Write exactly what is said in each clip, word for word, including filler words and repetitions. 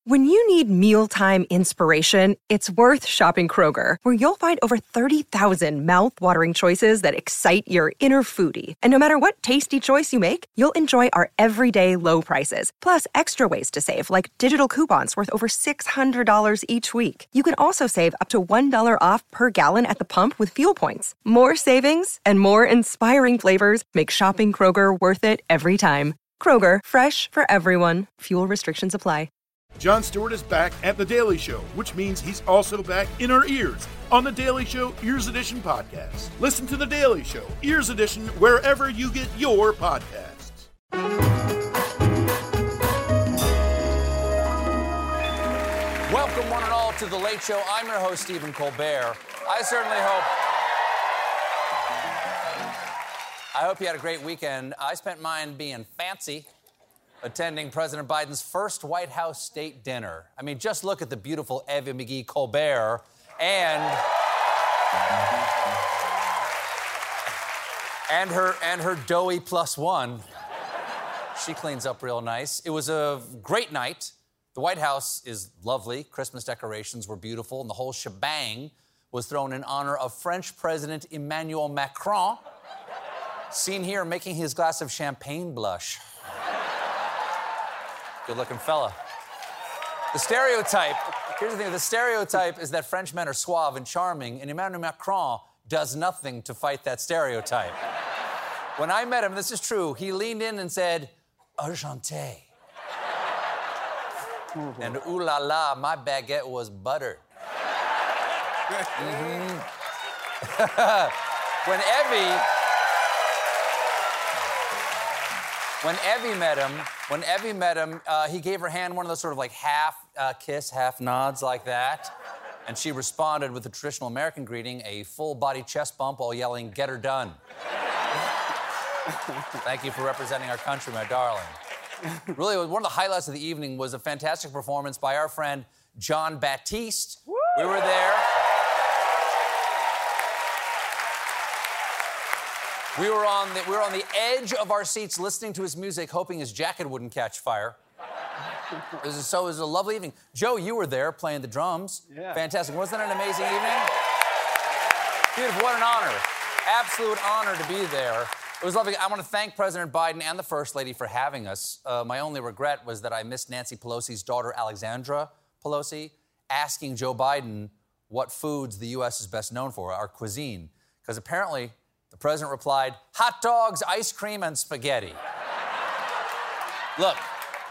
When you need mealtime inspiration, it's worth shopping Kroger, where you'll find over thirty thousand mouth-watering choices that excite your inner foodie. And no matter what tasty choice you make, you'll enjoy our everyday low prices, plus extra ways to save, like digital coupons worth over six hundred dollars each week. You can also save up to one dollar off per gallon at the pump with fuel points. More savings and more inspiring flavors make shopping Kroger worth it every time. Kroger, fresh for everyone. Fuel restrictions apply. Jon Stewart is back at The Daily Show, which means he's also back in our ears on The Daily Show Ears Edition podcast. Listen to The Daily Show Ears Edition wherever you get your podcasts. Welcome, one and all, to The Late Show. I'm your host, Stephen Colbert. I certainly hope... I hope you had a great weekend. I spent mine being fancy, attending President Biden's first White House state dinner. I mean, just look at the beautiful Evie McGee Colbert and and her and her doughy plus one. She cleans up real nice. It was a great night. The White House is lovely. Christmas decorations were beautiful, and the whole shebang was thrown in honor of French President Emmanuel Macron, seen here making his glass of champagne blush. Good-looking fella. The stereotype, here's the thing, the stereotype is that French men are suave and charming, and Emmanuel Macron does nothing to fight that stereotype. When I met him, this is true, he leaned in and said, "Enchanté." Mm-hmm. And ooh la la, my baguette was buttered. Mm-hmm. When Evie... When Evie met him, when Evie met him, uh, he gave her hand one of those sort of like half uh, kiss, half nods like that. And she responded with the traditional American greeting, a full body chest bump while yelling, "Get her done." Thank you for representing our country, my darling. Really, one of the highlights of the evening was a fantastic performance by our friend Jon Batiste. Woo! We were there. We were on the we were on the edge of our seats listening to his music, hoping his jacket wouldn't catch fire. It was, so it was a lovely evening. Joe, you were there playing the drums. Yeah. Fantastic. Wasn't that an amazing evening? Beautiful. What an honor. Absolute honor to be there. It was lovely. I want to thank President Biden and the First Lady for having us. Uh, my only regret was that I missed Nancy Pelosi's daughter, Alexandra Pelosi, asking Joe Biden what foods the U S is best known for, our cuisine. Because apparently... the president replied, "Hot dogs, ice cream, and spaghetti." Look,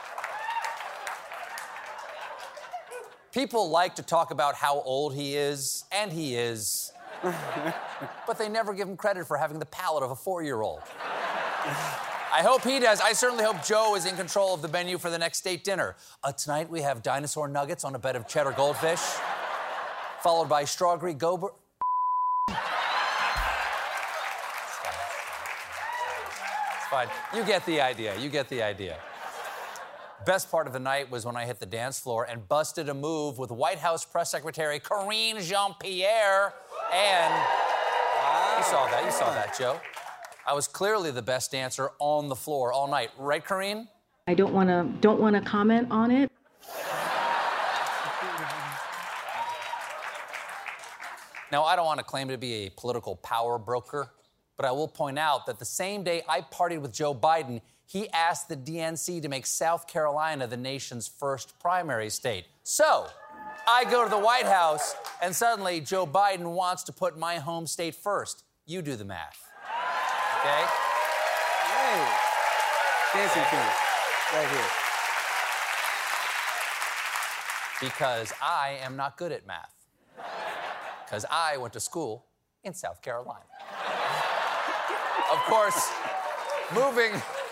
people like to talk about how old he is, and he is, but they never give him credit for having the palate of a four-year-old. I hope he does. I certainly hope Joe is in control of the menu for the next state dinner. Uh, tonight we have dinosaur nuggets on a bed of cheddar goldfish, followed by strawberry gober... Fine. You get the idea. You get the idea. Best part of the night was when I hit the dance floor and busted a move with White House Press Secretary Karine Jean-Pierre. And wow. You saw that. You saw that, Joe. I was clearly the best dancer on the floor all night. Right, Karine? I don't want to don't want to comment on it. Now, I don't want to claim to be a political power broker, but I will point out that the same day I partied with Joe Biden, he asked the D N C to make South Carolina the nation's first primary state. So, I go to the White House, and suddenly Joe Biden wants to put my home state first. You do the math. Okay? Hey. Dancing King. Right here. Because I am not good at math. Because I went to school in South Carolina. Of course, moving...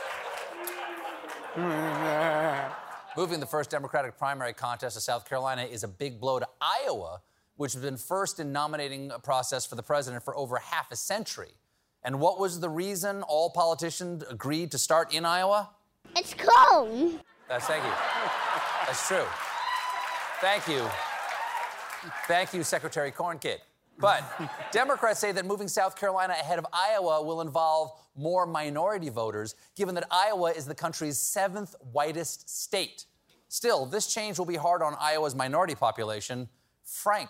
moving the first Democratic primary contest to South Carolina is a big blow to Iowa, which has been first in nominating a process for the president for over half a century. And what was the reason all politicians agreed to start in Iowa? It's cold. That's, thank you. That's true. Thank you. Thank you, Secretary Cornkid. But Democrats say that moving South Carolina ahead of Iowa will involve more minority voters, given that Iowa is the country's seventh whitest state. Still, this change will be hard on Iowa's minority population, Frank.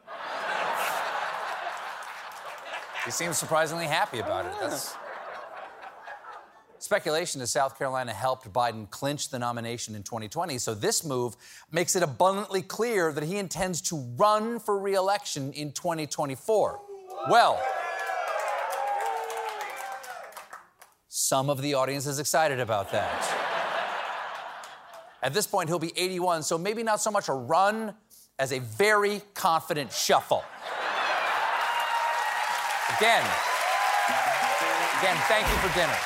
He seems surprisingly happy about it. That's... Speculation is South Carolina helped Biden clinch the nomination in twenty twenty, so this move makes it abundantly clear that he intends to run for re-election in twenty twenty-four. Well, some of the audience is excited about that. At this point, he'll be eighty-one, so maybe not so much a run as a very confident shuffle. Again, again, thank you for dinner.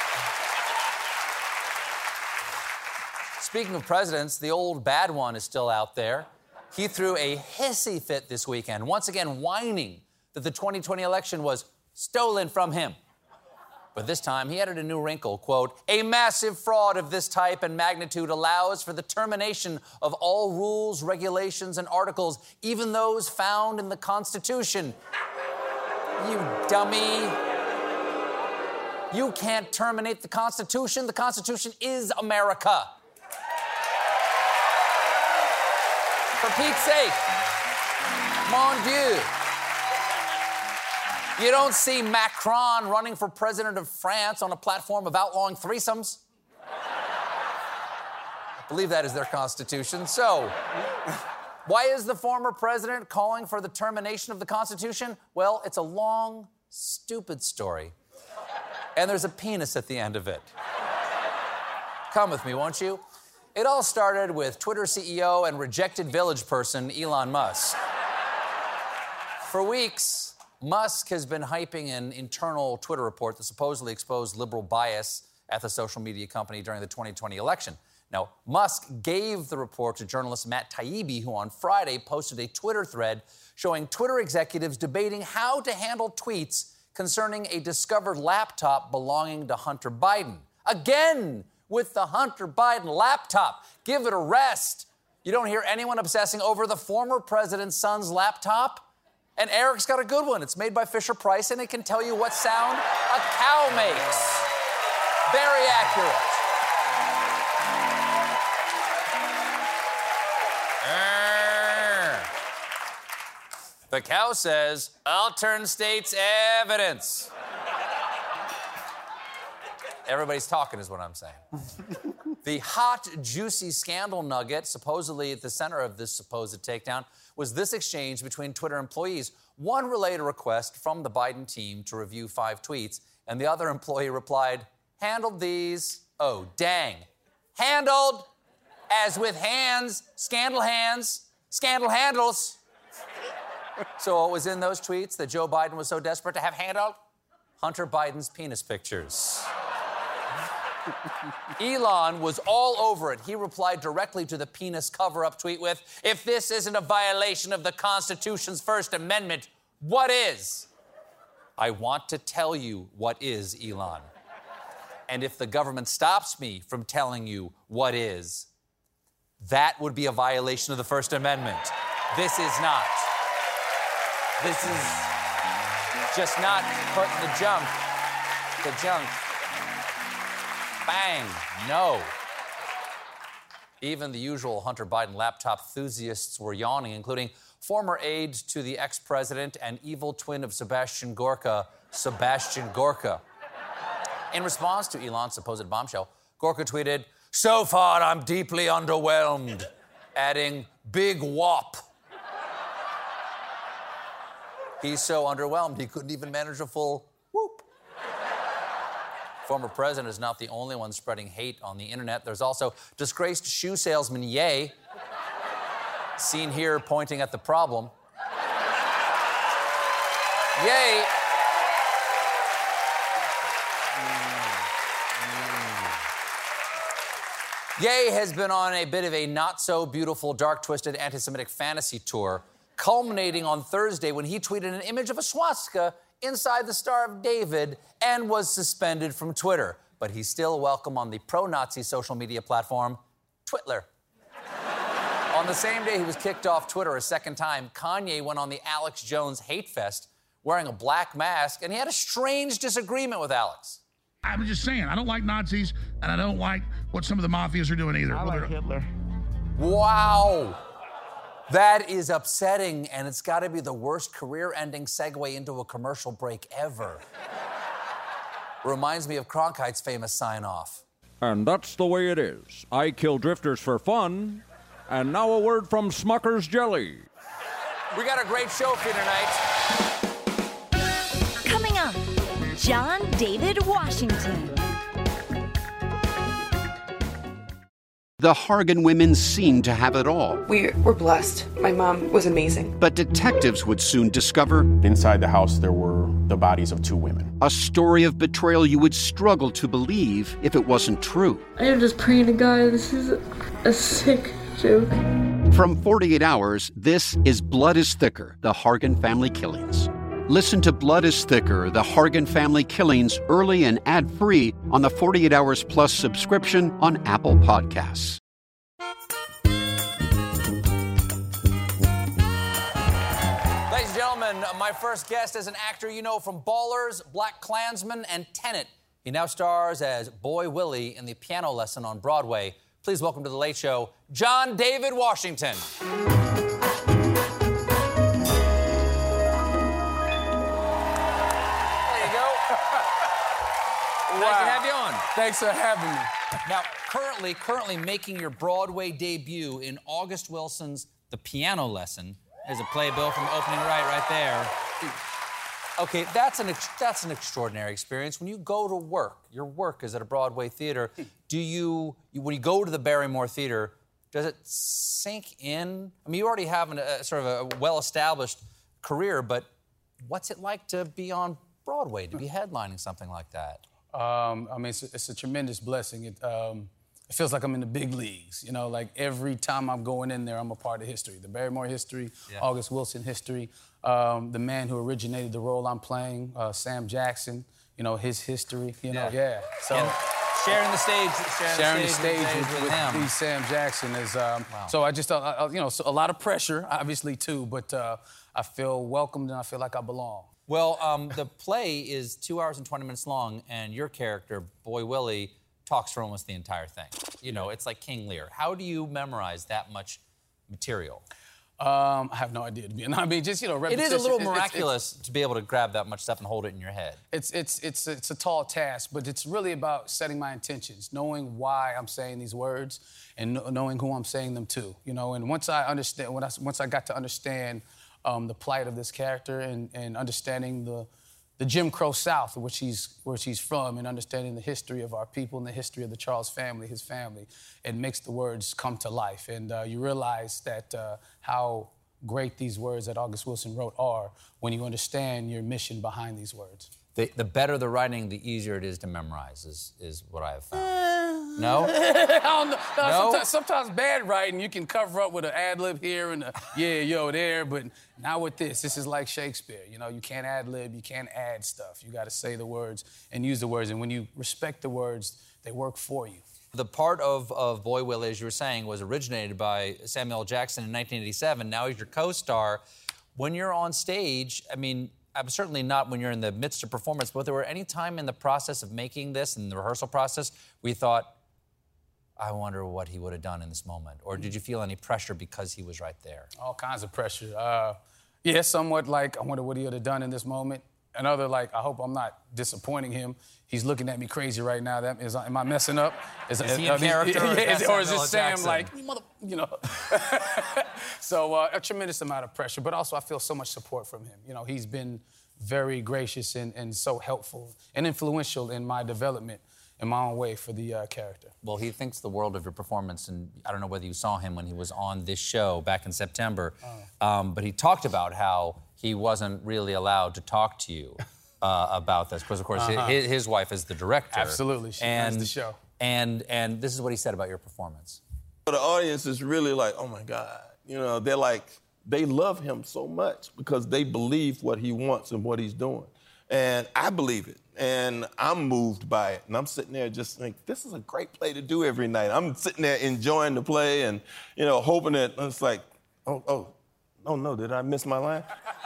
Speaking of presidents, the old bad one is still out there. He threw a hissy fit this weekend, once again whining that the twenty twenty election was stolen from him. But this time, he added a new wrinkle, quote, "A massive fraud of this type and magnitude allows for the termination of all rules, regulations, and articles, even those found in the Constitution." You dummy. You can't terminate the Constitution. The Constitution is America. For Pete's sake. Mon Dieu. You don't see Macron running for president of France on a platform of outlawing threesomes. I believe that is their constitution. So, why is the former president calling for the termination of the Constitution? Well, it's a long, stupid story. And there's a penis at the end of it. Come with me, won't you? It all started with Twitter C E O and rejected Village person Elon Musk. For weeks, Musk has been hyping an internal Twitter report that supposedly exposed liberal bias at the social media company during the twenty twenty election. Now, Musk gave the report to journalist Matt Taibbi, who on Friday posted a Twitter thread showing Twitter executives debating how to handle tweets concerning a discovered laptop belonging to Hunter Biden. Again, with the Hunter Biden laptop. Give it a rest. You don't hear anyone obsessing over the former president's son's laptop? And Eric's got a good one. It's made by Fisher-Price, and it can tell you what sound a cow makes. Very accurate. The cow says, "I'll state's evidence." Everybody's talking is what I'm saying. The hot, juicy scandal nugget, supposedly at the center of this supposed takedown, was this exchange between Twitter employees. One relayed a request from the Biden team to review five tweets, and the other employee replied, "Handled these." Oh, dang. Handled, as with hands, scandal hands, scandal handles. So what was in those tweets that Joe Biden was so desperate to have handled? Hunter Biden's penis pictures. Elon was all over it. He replied directly to the penis cover-up tweet with, "If this isn't a violation of the Constitution's First Amendment, what is?" I want to tell you what is, Elon. And if the government stops me from telling you what is, that would be a violation of the First Amendment. This is not. This is just not putting the junk, the junk. Bang, no. Even the usual Hunter Biden laptop enthusiasts were yawning, including former aide to the ex-president and evil twin of Sebastian Gorka, Sebastian Gorka. In response to Elon's supposed bombshell, Gorka tweeted, "So far, I'm deeply underwhelmed," adding, "Big whop." He's so underwhelmed, he couldn't even manage a full whoop. Former president is not the only one spreading hate on the internet. There's also disgraced shoe salesman Ye, seen here pointing at the problem. Ye. Ye has been on a bit of a not-so-beautiful, dark-twisted, anti-Semitic fantasy tour, culminating on Thursday when he tweeted an image of a swastika inside the Star of David and was suspended from Twitter. But he's still welcome on the pro-Nazi social media platform, Twitler. On the same day he was kicked off Twitter a second time, Kanye went on the Alex Jones hate fest wearing a black mask, and he had a strange disagreement with Alex. I'm just saying, I don't like Nazis, and I don't like what some of the mafias are doing either. I like Hitler. Wow. That is upsetting, and it's got to be the worst career-ending segue into a commercial break ever. Reminds me of Cronkite's famous sign-off. And that's the way it is. I kill drifters for fun. And now a word from Smucker's Jelly. We got a great show for you tonight. Coming up, John David Washington. The Hargan women seemed to have it all. We were blessed. My mom was amazing. But detectives would soon discover... inside the house, there were the bodies of two women. A story of betrayal you would struggle to believe if it wasn't true. I am just praying to God, this is a sick joke. From forty-eight hours, this is Blood is Thicker, The Hargan Family Killings. Listen to Blood is Thicker, The Hargan Family Killings early and ad-free on the forty-eight hours Plus subscription on Apple Podcasts. Ladies and gentlemen, my first guest is an actor you know from Ballers, Black Klansman, and Tenet. He now stars as Boy Willie in The Piano Lesson on Broadway. Please welcome to The Late Show, John David Washington. Nice to have you on. Thanks for having me. Now, currently, currently making your Broadway debut in August Wilson's The Piano Lesson. There's a playbill from the opening right, right there. Okay, that's an ex- that's an extraordinary experience. When you go to work, your work is at a Broadway theater. Do you, you when you go to the Barrymore Theater, does it sink in? I mean, you already have an, a sort of a well-established career, but what's it like to be on Broadway, to be headlining something like that? Um, I mean, it's a, it's a tremendous blessing. It, um, it feels like I'm in the big leagues. You know, like every time I'm going in there, I'm a part of history. The Barrymore history, yeah. August Wilson history, um, the man who originated the role I'm playing, uh, Sam Jackson, you know, his history, you know, yeah. yeah. So and sharing the stage, sharing, sharing the stage, the stage with, with, with him. with Sam Jackson is, um, wow. So I just, uh, uh, you know, so a lot of pressure, obviously, too, but uh, I feel welcomed and I feel like I belong. Well, um, the play is two hours and twenty minutes long, and your character, Boy Willie, talks for almost the entire thing. You know, it's like King Lear. How do you memorize that much material? Um, I have no idea, to be honest. I mean, just, you know, repetition. It is a little It's- miraculous it's, to be able to grab that much stuff and hold it in your head. It's, it's, it's, it's a tall task, but it's really about setting my intentions, knowing why I'm saying these words, and knowing who I'm saying them to, you know. And once I understand, when I, once I got to understand Um, the plight of this character and, and understanding the, the Jim Crow South, which he's, where he's from, and understanding the history of our people and the history of the Charles family, his family, it makes the words come to life. And uh, you realize that uh, how great these words that August Wilson wrote are when you understand your mission behind these words. The, the better the writing, the easier it is to memorize, is, is what I have found. No? I don't know. No, No? Sometimes, sometimes bad writing, you can cover up with an ad-lib here and a yeah, yo, there, but not with this. This is like Shakespeare. You know, you can't ad-lib, you can't add stuff. You got to say the words and use the words, and when you respect the words, they work for you. The part of, of Boy Willie, as you were saying, was originated by Samuel L. Jackson in nineteen eighty-seven. Now he's your co-star. When you're on stage, I mean, I'm certainly not when you're in the midst of performance, but there were any time in the process of making this, in the rehearsal process, where you thought, I wonder what he would have done in this moment? Or did you feel any pressure because he was right there? All kinds of pressure. Uh, yeah, somewhat like, I wonder what he would have done in this moment. Another, like, I hope I'm not disappointing him. He's looking at me crazy right now. That is, am I messing up? Is, is he in character? Or, yeah, is, or is this Sam Jackson? like, you mother, you know? So uh, a tremendous amount of pressure, but also I feel so much support from him. You know, he's been very gracious and, and so helpful and influential in my development in my own way for the uh, character. Well, he thinks the world of your performance, and I don't know whether you saw him when he was on this show back in September, oh. um, but he talked about how he wasn't really allowed to talk to you uh, about this, because, of course, uh-huh. his, his wife is the director. Absolutely, she runs the show. And, and this is what he said about your performance. The audience is really like, oh, my God. You know, they're like, they love him so much because they believe what he wants and what he's doing. And I believe it. And I'm moved by it. And I'm sitting there just like, this is a great play to do every night. I'm sitting there enjoying the play and, you know, hoping that it's like, oh, oh, oh, no, did I miss my line?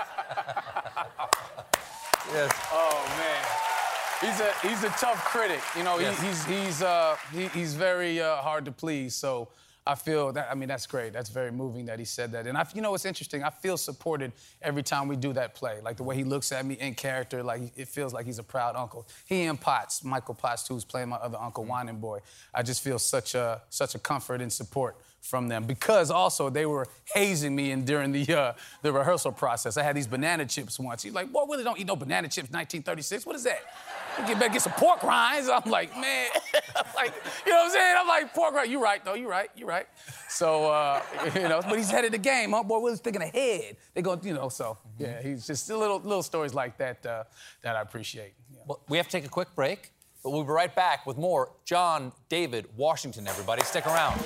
Yes. Oh, man. He's a, he's a tough critic. You know, yes. he, he's, he's, uh, he, he's very uh, hard to please. So I feel that, I mean, that's great. That's very moving that he said that. And I, you know what's interesting? I feel supported every time we do that play. Like the way he looks at me in character, like it feels like he's a proud uncle. He and Potts, Michael Potts, too, who's playing my other uncle, Whining Boy. I just feel such a, such a comfort and support from them, because also they were hazing me in, during the uh, the rehearsal process. I had these banana chips once. He's like, boy, Willie, don't eat no banana chips, nineteen thirty-six. What is that? You better get some pork rinds. I'm like, man. I'm like, you know what I'm saying? I'm like, pork rinds. You right, though. You right. You right. So, uh, you know, but he's head of the game. Huh? Boy, Willie's thinking ahead. They go, you know, so, yeah, he's just little little stories like that uh, that I appreciate. Yeah. Well, we have to take a quick break, but we'll be right back with more John David Washington, everybody. Stick around.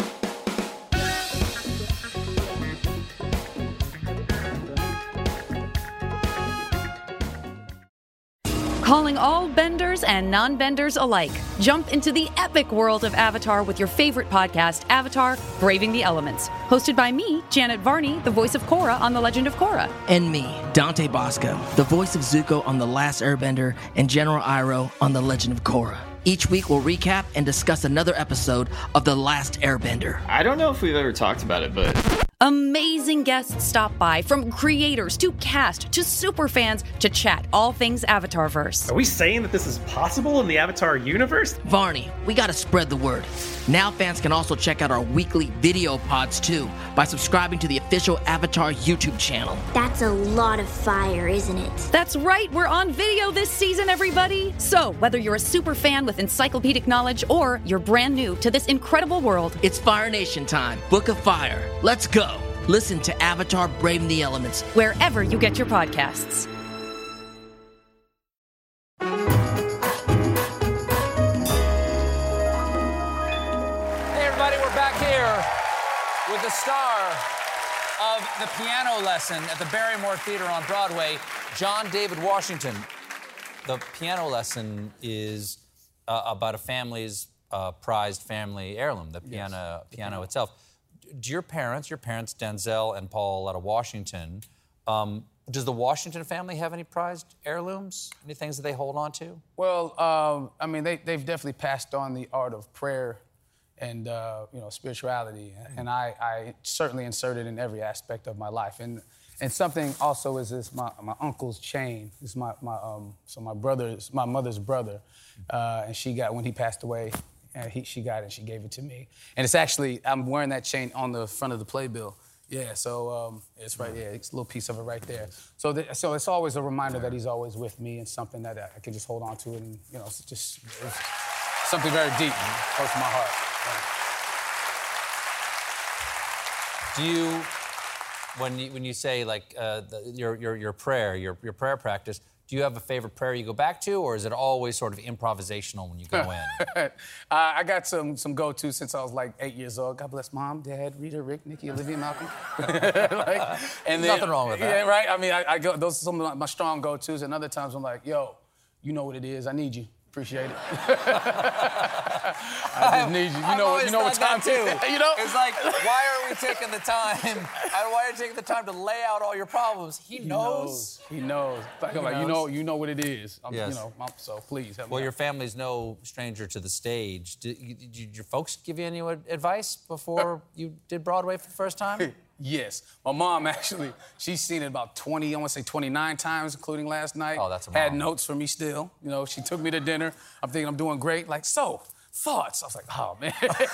Calling all benders and non-benders alike. Jump into the epic world of Avatar with your favorite podcast, Avatar: Braving the Elements. Hosted by me, Janet Varney, the voice of Korra on The Legend of Korra. And me, Dante Bosco, the voice of Zuko on The Last Airbender and General Iroh on The Legend of Korra. Each week we'll recap and discuss another episode of The Last Airbender. I don't know if we've ever talked about it, but... Amazing guests stop by, from creators to cast to superfans to chat all things Avatarverse. Are we saying that this is possible in the Avatar universe? Varney, we gotta spread the word. Now fans can also check out our weekly video pods too by subscribing to the official Avatar YouTube channel. That's a lot of fire, isn't it? That's right, we're on video this season, everybody. So, whether you're a super fan with encyclopedic knowledge or you're brand new to this incredible world, it's Fire Nation time. Book of Fire. Let's go. Listen to Avatar: Braving the Elements wherever you get your podcasts. Hey, everybody, we're back here with the star of The Piano Lesson at the Barrymore Theater on Broadway, John David Washington. The Piano Lesson is uh, about a family's uh, prized family heirloom, the piano, yes. piano itself. Do your parents, your parents, Denzel and Pauletta Washington, um, does the Washington family have any prized heirlooms? Any things that they hold on to? Well, um, I mean, they, they've definitely passed on the art of prayer and, uh, you know, spirituality. And I, I certainly insert it in every aspect of my life. And and something also is this, my, my uncle's chain. It's my, my, um, so my brother's, my mother's brother. Uh, and she got, when he passed away, and he, she got it and she gave it to me. And it's actually, I'm wearing that chain on the front of the playbill. Yeah, so um, it's right there. It's a little piece of it right there. So the, so it's always a reminder that he's always with me and something that I, I can just hold on to. And, you know, it's just it's something very deep and close to my heart. Yeah. Do you, when you, when you say, like, uh, the, your, your, your prayer, your, your prayer practice, do you have a favorite prayer you go back to, or is it always sort of improvisational when you go in? uh, I got some some go-to since I was like eight years old. God bless Mom, Dad, Rita, Rick, Nikki, Olivia, Malcolm. like, and then, nothing wrong with that. Yeah, right. I mean, I, I go. Those are some of my strong go-tos, and other times I'm like, Yo, you know what it is. I need you. Appreciate it. I just need you. You I've know, you know what time too. You know, it's like, why are we taking the time? Why are you taking the time to lay out all your problems? He, he knows. knows. He knows. Like, he I'm like, knows. you know, you know what it is. I'm, yes. You know, I'm, so please help well, me your out. family's no stranger to the stage. Did, did your folks give you any advice before you did Broadway for the first time? Yes. My mom, actually, she's seen it about twenty, I want to say twenty-nine times, including last night. Oh, that's a Had mom. notes for me still. You know, she took me to dinner. I'm thinking I'm doing great. Like, so, thoughts? I was like, oh, man.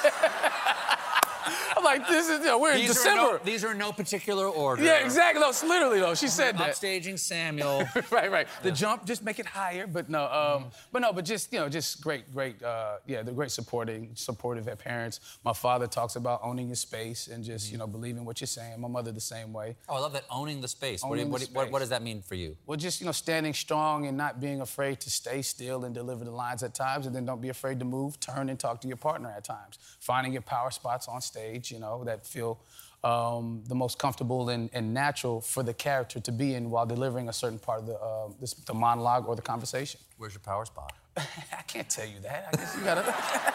I'm like, this is, you know, we're in these December. Are no, these are in no particular order. Yeah, exactly. No, it's literally, though. She said that. Upstaging Samuel. right, right. The yeah. jump, just make it higher. But no, um, mm. but no, but just, you know, just great, great, uh, yeah, they're great supporting, supportive parents. My father talks about owning your space and just, mm. you know, believing what you're saying. My mother the same way. Oh, I love that, owning the space. Owning what, the what, what, space. what does that mean for you? Well, just, you know, standing strong and not being afraid to stay still and deliver the lines at times, and then don't be afraid to move, turn, and talk to your partner at times. Finding your power spots on stage, you know, that feel Um, the most comfortable and, and natural for the character to be in while delivering a certain part of the, uh, this, the monologue or the conversation. Where's your power spot? I can't tell you that. I guess you gotta.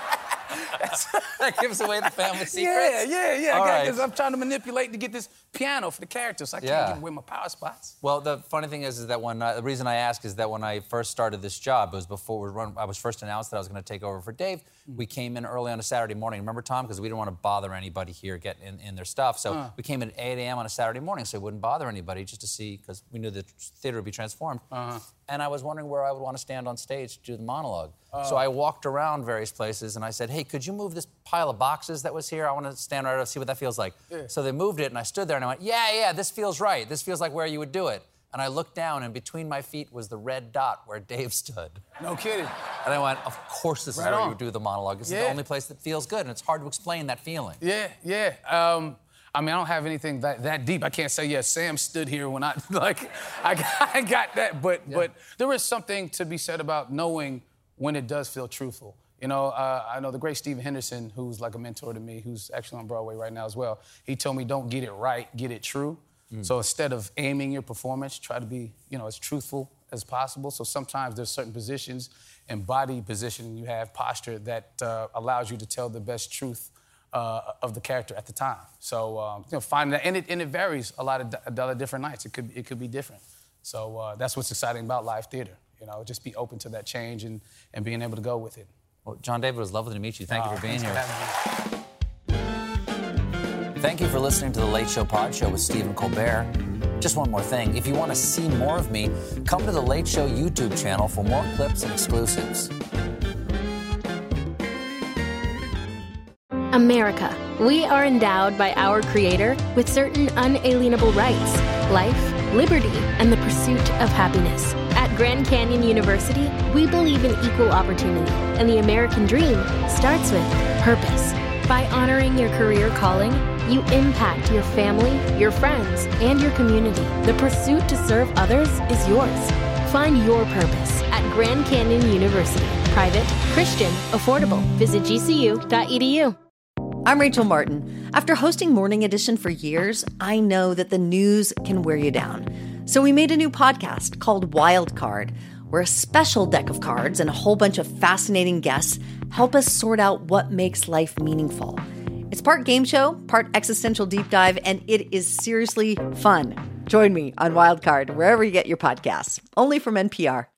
That gives away the family secrets? Yeah, yeah, yeah. All I got right. this. I'm trying to manipulate to get this piano for the character, so I can't Yeah. give away my power spots. Well, the funny thing is, is that when I, the reason I ask is that when I first started this job, it was before we run, I was first announced that I was going to take over for Dave. Mm-hmm. We came in early on a Saturday morning. Remember, Tom? Because we didn't want to bother anybody here getting in, in their stuff. So Uh. we came in at eight a.m. on a Saturday morning, so we wouldn't bother anybody, just to see, because we knew the theater would be transformed. Uh-huh. And I was wondering where I would want to stand on stage to do the monologue. Oh. So I walked around various places and I said, hey, could you move this pile of boxes that was here? I want to stand right up, see what that feels like. Yeah. So they moved it and I stood there and I went, yeah, yeah, this feels right. This feels like where you would do it. And I looked down and between my feet was the red dot where Dave stood. No kidding. And I went, of course this Right is where on. you would do the monologue. This is Yeah. the only place that feels good, and it's hard to explain that feeling. Yeah, yeah. Um, I mean, I don't have anything that, that deep. I can't say, yeah, Sam stood here when I, like, I got, I got that. But, yeah. but there is something to be said about knowing when it does feel truthful. You know, uh, I know the great Stephen Henderson, who's like a mentor to me, who's actually on Broadway right now as well. He told me, don't get it right, get it true. Mm. So instead of aiming your performance, try to be, you know, as truthful as possible. So sometimes there's certain positions and body positioning you have, posture, that uh, allows you to tell the best truth uh, of the character at the time. So, um, you know, finding that, and it, and it varies a lot of a lot of different nights. It could, it could be different. So uh, that's what's exciting about live theater. You know, just be open to that change and, and being able to go with it. Well, John David, it was lovely to meet you. Thank Oh, you for being here. For Thank you for listening to The Late Show Pod Show with Stephen Colbert. Just one more thing. If you want to see more of me, come to The Late Show YouTube channel for more clips and exclusives. America. We are endowed by our Creator with certain unalienable rights: life, liberty, and the pursuit of happiness. At Grand Canyon University, we believe in equal opportunity, and the American dream starts with purpose. By honoring your career calling, you impact your family, your friends, and your community. The pursuit to serve others is yours. Find your purpose at Grand Canyon University. Private, Christian, affordable. Visit G C U dot E D U. I'm Rachel Martin. After hosting Morning Edition for years, I know that the news can wear you down. So we made a new podcast called Wild Card, where a special deck of cards and a whole bunch of fascinating guests help us sort out what makes life meaningful. It's part game show, part existential deep dive, and it is seriously fun. Join me on Wild Card, wherever you get your podcasts, only from N P R.